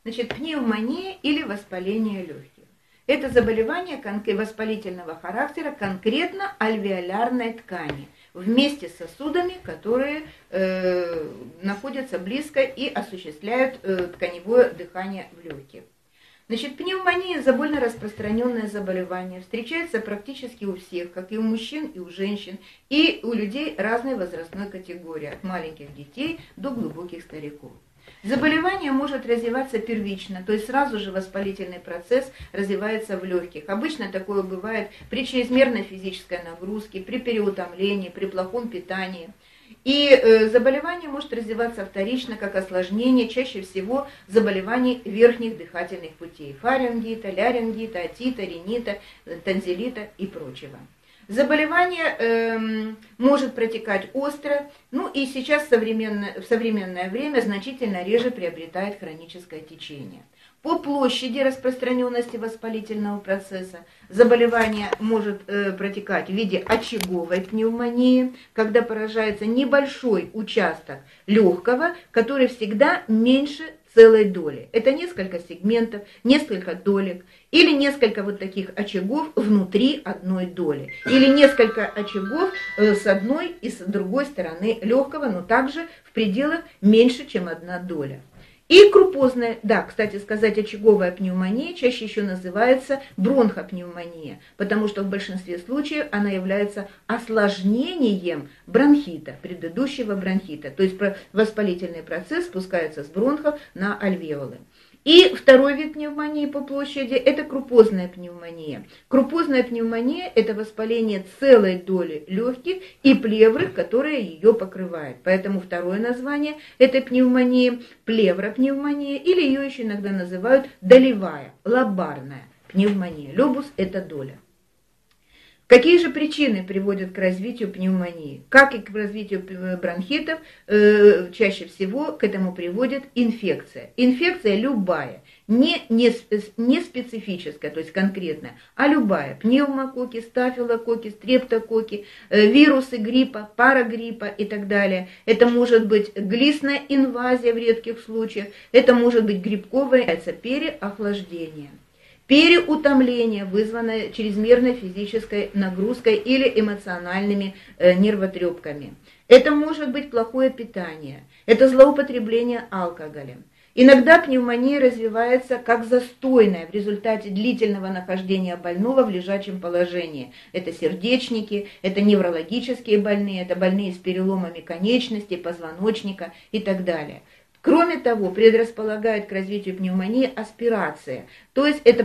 Значит, пневмония или воспаление легких. Это заболевание воспалительного характера конкретно альвеолярной ткани, вместе с сосудами, которые находятся близко и осуществляют тканевое дыхание в легких. Значит, пневмония – довольно распространенное заболевание, встречается практически у всех, как и у мужчин, и у женщин, и у людей разной возрастной категории, от маленьких детей до глубоких стариков. Заболевание может развиваться первично, то есть сразу же воспалительный процесс развивается в легких. Обычно такое бывает при чрезмерной физической нагрузке, при переутомлении, при плохом питании. И заболевание может развиваться вторично, как осложнение, чаще всего заболеваний верхних дыхательных путей, фарингита, лярингита, отита, ринита, танзелита и прочего. Заболевание может протекать остро, ну и сейчас в современное время значительно реже приобретает хроническое течение. По площади распространенности воспалительного процесса заболевание может протекать в виде очаговой пневмонии, когда поражается небольшой участок легкого, который всегда меньше целой доли. Это несколько сегментов, несколько долек, или несколько вот таких очагов внутри одной доли, или несколько очагов с одной и с другой стороны легкого, но также в пределах меньше, чем одна доля. И крупозная, да, кстати сказать, очаговая пневмония чаще еще называется бронхопневмония, потому что в большинстве случаев она является осложнением бронхита, предыдущего бронхита. То есть воспалительный процесс спускается с бронхов на альвеолы. И второй вид пневмонии по площади – это крупозная пневмония. Крупозная пневмония – это воспаление целой доли легких и плевры, которая ее покрывает. Поэтому второе название этой пневмонии – плевропневмония, или ее еще иногда называют долевая, лобарная пневмония. Лобус – это доля. Какие же причины приводят к развитию пневмонии? Как и к развитию бронхитов, чаще всего к этому приводит инфекция. Инфекция любая, не специфическая, то есть конкретная, а любая. Пневмококки, стафилококки, стрептококки, вирусы гриппа, парагриппа и так далее. Это может быть глистная инвазия в редких случаях, это может быть грибковое переохлаждение. Переутомление, вызванное чрезмерной физической нагрузкой или эмоциональными нервотрепками. Это может быть плохое питание, это злоупотребление алкоголем. Иногда пневмония развивается как застойная в результате длительного нахождения больного в лежачем положении. Это сердечники, это неврологические больные, это больные с переломами конечностей, позвоночника и так далее. Кроме того, предрасполагает к развитию пневмонии аспирация, то есть это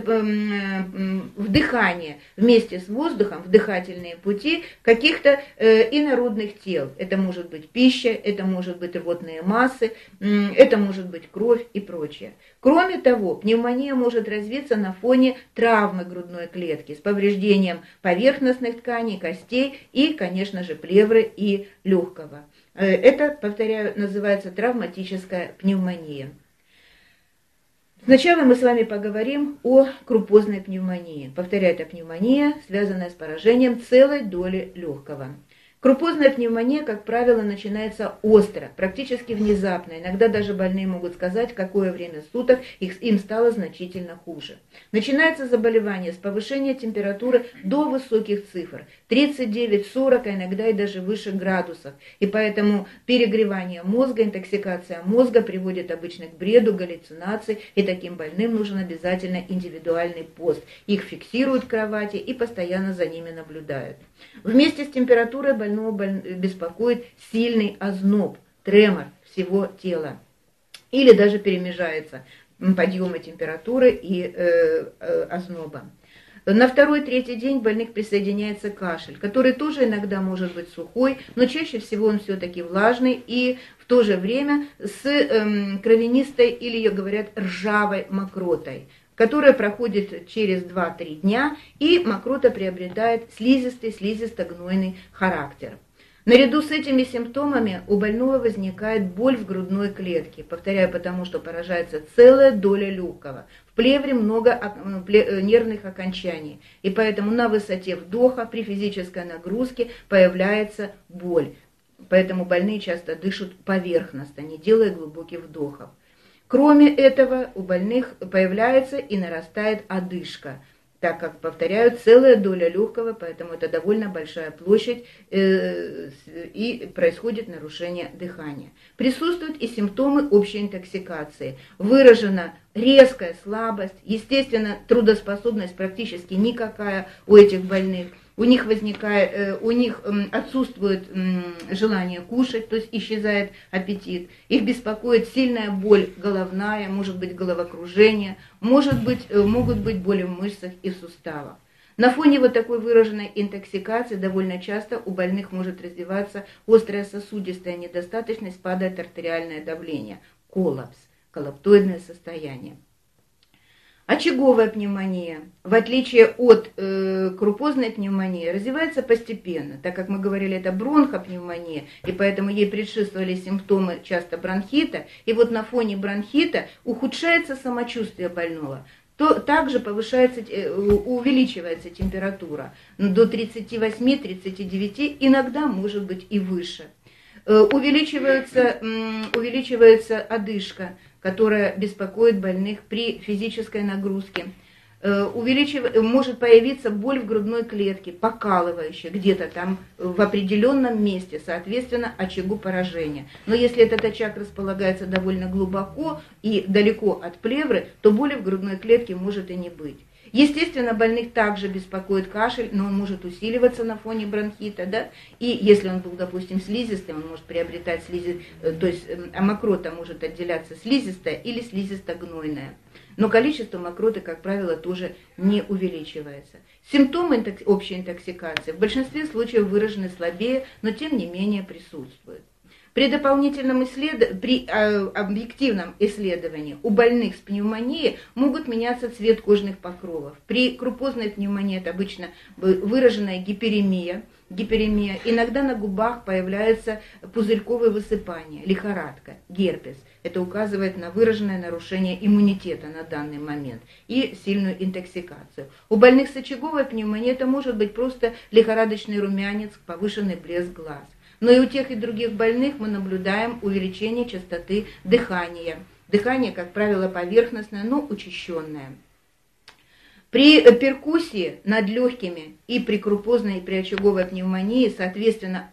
вдыхание вместе с воздухом в дыхательные пути каких-то инородных тел. Это может быть пища, это может быть рвотные массы, это может быть кровь и прочее. Кроме того, пневмония может развиться на фоне травмы грудной клетки с повреждением поверхностных тканей, костей и, конечно же, плевры и легкого. Это, повторяю, называется травматическая пневмония. Сначала мы с вами поговорим о крупозной пневмонии. Повторяю, это пневмония, связанная с поражением целой доли легкого. Крупозная пневмония, как правило, начинается остро, практически внезапно. Иногда даже больные могут сказать, в какое время суток им стало значительно хуже. Начинается заболевание с повышения температуры до высоких цифр, 39-40, а иногда и даже выше градусов. И поэтому перегревание мозга, интоксикация мозга приводит обычно к бреду, галлюцинации, и таким больным нужен обязательно индивидуальный пост. Их фиксируют в кровати и постоянно за ними наблюдают. Вместе с температурой больного беспокоит сильный озноб, тремор всего тела. Или даже перемежается подъемы температуры и озноба. На второй-третий день больных присоединяется кашель, который тоже иногда может быть сухой, но чаще всего он все-таки влажный и в то же время с кровянистой или, ее говорят, ржавой мокротой, которая проходит через 2-3 дня, и мокрота приобретает слизисто-гнойный характер. Наряду с этими симптомами у больного возникает боль в грудной клетке, повторяю, потому что поражается целая доля легкого. В плевре много нервных окончаний, и поэтому на высоте вдоха при физической нагрузке появляется боль. Поэтому больные часто дышат поверхностно, не делая глубоких вдохов. Кроме этого, у больных появляется и нарастает одышка, так как, повторяю, целая доля легкого, поэтому это довольно большая площадь, и происходит нарушение дыхания. Присутствуют и симптомы общей интоксикации. Выражена резкая слабость, естественно, трудоспособность практически никакая у этих больных. У них отсутствует желание кушать, то есть исчезает аппетит. Их беспокоит сильная боль головная, может быть головокружение, могут быть боли в мышцах и суставах. На фоне вот такой выраженной интоксикации довольно часто у больных может развиваться острая сосудистая недостаточность, падает артериальное давление, коллапс, коллаптоидное состояние. Очаговая пневмония, в отличие от крупозной пневмонии, развивается постепенно, так как мы говорили, это бронхопневмония, и поэтому ей предшествовали симптомы часто бронхита, и вот на фоне бронхита ухудшается самочувствие больного, то также увеличивается температура до 38-39, иногда может быть и выше. Увеличивается одышка, которая беспокоит больных при физической нагрузке. Может появиться боль в грудной клетке, покалывающая где-то там в определенном месте, соответственно, очагу поражения. Но если этот очаг располагается довольно глубоко и далеко от плевры, то боли в грудной клетке может и не быть. Естественно, больных также беспокоит кашель, но он может усиливаться на фоне бронхита, да? И если он был, допустим, слизистым, он может приобретать то есть мокрота может отделяться слизистая или слизисто-гнойная. Но количество мокроты, как правило, тоже не увеличивается. Симптомы общей интоксикации в большинстве случаев выражены слабее, но тем не менее присутствуют. При объективном исследовании у больных с пневмонией могут меняться цвет кожных покровов. При крупозной пневмонии это обычно выраженная гиперемия. Иногда на губах появляются пузырьковые высыпания, лихорадка, герпес. Это указывает на выраженное нарушение иммунитета на данный момент и сильную интоксикацию. У больных с очаговой пневмонией это может быть просто лихорадочный румянец, повышенный блеск глаз. Но и у тех, и других больных мы наблюдаем увеличение частоты дыхания. Дыхание, как правило, поверхностное, но учащенное. При перкуссии над легкими и при крупозной, и при очаговой пневмонии, соответственно,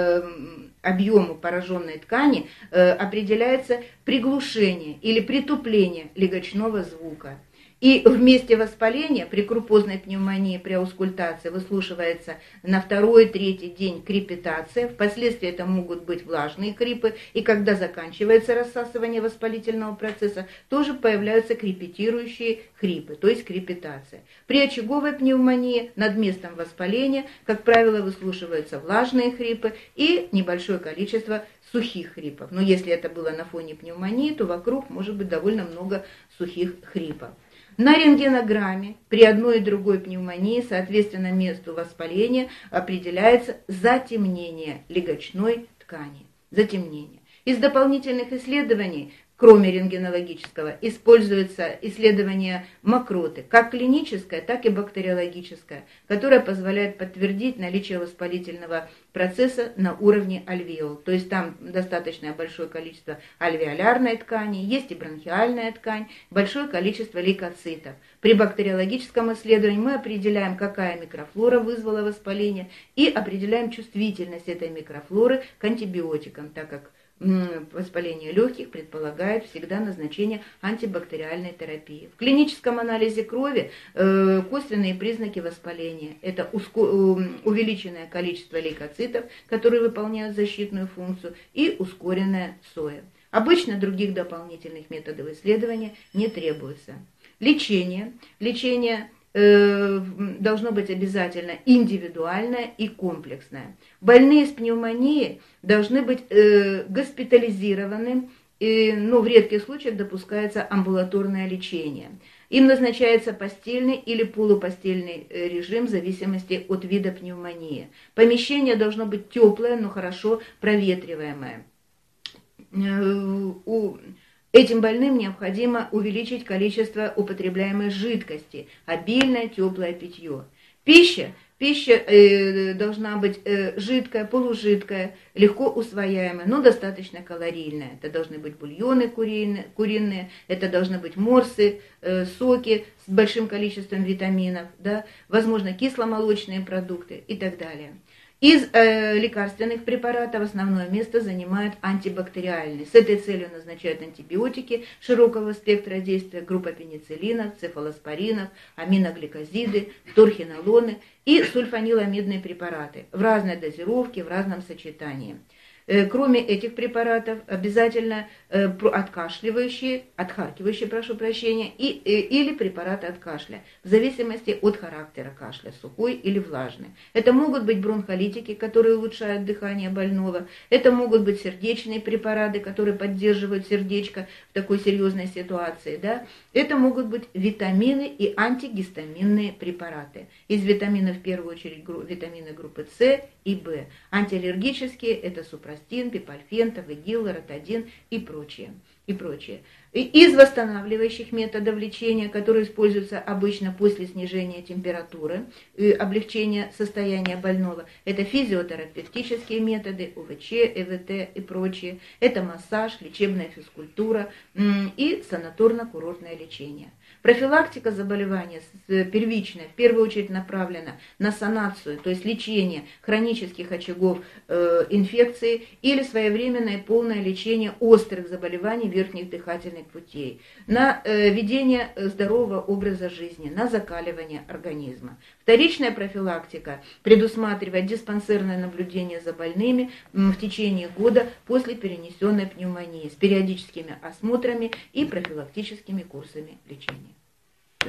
объему пораженной ткани определяется приглушение или притупление легочного звука. И в месте воспаления при крупозной пневмонии, при аускультации выслушивается на 2-3 день крепитация. Впоследствии это могут быть влажные хрипы. И когда заканчивается рассасывание воспалительного процесса, тоже появляются крепитирующие хрипы, то есть крепитация. При очаговой пневмонии над местом воспаления, как правило, выслушиваются влажные хрипы и небольшое количество сухих хрипов. Но если это было на фоне пневмонии, то вокруг может быть довольно много сухих хрипов. На рентгенограмме при одной и другой пневмонии, соответственно, месту воспаления, определяется затемнение легочной ткани. Затемнение. Из дополнительных исследований, кроме рентгенологического, используется исследование мокроты, как клиническое, так и бактериологическое, которое позволяет подтвердить наличие воспалительного процесса на уровне альвеол. То есть там достаточно большое количество альвеолярной ткани, есть и бронхиальная ткань, большое количество лейкоцитов. При бактериологическом исследовании мы определяем, какая микрофлора вызвала воспаление, и определяем чувствительность этой микрофлоры к антибиотикам, так как воспаление легких предполагает всегда назначение антибактериальной терапии. В клиническом анализе крови косвенные признаки воспаления – это увеличенное количество лейкоцитов, которые выполняют защитную функцию, и ускоренная СОЭ. Обычно других дополнительных методов исследования не требуется. Лечение должно быть обязательно индивидуальное и комплексное. Больные с пневмонией должны быть госпитализированы, но в редких случаях допускается амбулаторное лечение. Им назначается постельный или полупостельный режим в зависимости от вида пневмонии. Помещение должно быть теплое, но хорошо проветриваемое. Этим больным необходимо увеличить количество употребляемой жидкости, обильное теплое питье. Пища Пища должна быть жидкая, полужидкая, легко усвояемая, но достаточно калорийная. Это должны быть бульоны куриные, это должны быть морсы, соки с большим количеством витаминов, да, возможно, кисломолочные продукты и так далее. Из лекарственных препаратов основное место занимают антибактериальные. С этой целью назначают антибиотики широкого спектра действия, группа пенициллинов, цефалоспоринов, аминогликозиды, торхинолоны и сульфаниламидные препараты в разной дозировке, в разном сочетании. Кроме этих препаратов, обязательно отхаркивающие, или препараты от кашля, в зависимости от характера кашля, сухой или влажный. Это могут быть бронхолитики, которые улучшают дыхание больного, это могут быть сердечные препараты, которые поддерживают сердечко в такой серьезной ситуации, да? Это могут быть витамины и антигистаминные препараты. Из витаминов в первую очередь витамины группы С и В. Антиаллергические – это супрастин, пипальфен, тавегил, ротадин и прочее. Из восстанавливающих методов лечения, которые используются обычно после снижения температуры и облегчения состояния больного, это физиотерапевтические методы, УВЧ, ЭВТ и прочее, это массаж, лечебная физкультура и санаторно-курортное лечение. Профилактика заболевания первичная, в первую очередь направлена на санацию, то есть лечение хронических очагов инфекции или своевременное полное лечение острых заболеваний верхних дыхательных путей, на ведение здорового образа жизни, на закаливание организма. Вторичная профилактика предусматривает диспансерное наблюдение за больными в течение года после перенесенной пневмонии с периодическими осмотрами и профилактическими курсами лечения.